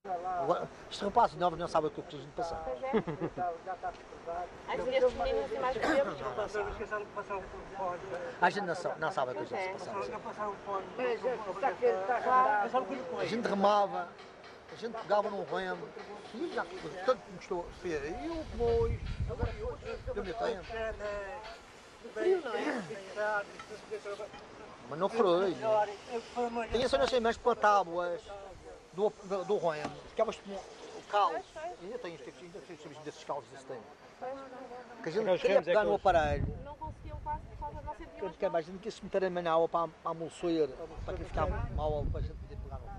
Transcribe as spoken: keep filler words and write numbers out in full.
Agora, estes rapazes novos não sabem o que a gente passar. Pois é. Às vezes estes meninos assim mais velhos. A gente não sabe, não sabe o que a gente passava. A gente remava, a gente pegava num remo, e já tanto me gostou a ser, e eu depois, eu me tenho. Frio, não é? Mas não furei. Tinha só nas mais para tábuas do, do, do remo, ficavas com o cal. Ainda tenho ainda tenho desses calos desse tempo. Que a gente queria pegar no aparelho. Não conseguiam quase por causa de não sentiam A gente quer mais, a gente quis meter a mão na água para, para amolecer, para que ficava mal, para a gente poder pegar no